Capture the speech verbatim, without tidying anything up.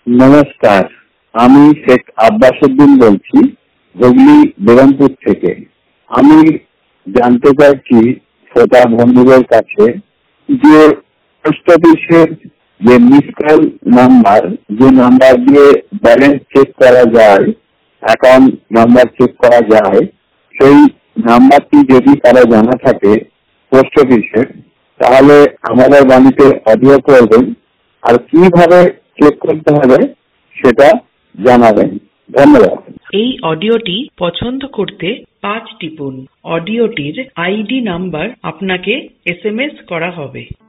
নমস্কার, আমি শেখ আব্বাসউদ্দিন বলছি হুগলি বেরামপুর থেকে। আমি জানতে চাইছি শ্রোতা বন্ধুদের কাছে যে পোস্ট অফিসের যে মিস কল নাম্বার, যে নাম্বার দিয়ে ব্যালেন্স চেক করা যায়, অ্যাকাউন্ট নাম্বার চেক করা যায়, সেই নাম্বারটি যদি কারো জানা থাকে পোস্ট অফিসের, তাহলে আমাদের বাড়িতে অডিও করবেন আর কিভাবে চেক করতে হবে সেটা জানাবেন। ধন্যবাদ। এই অডিওটি পছন্দ করতে পাঁচ টিপুন। অডিওটির আইডি নাম্বার আপনাকে এস এম এস করা হবে।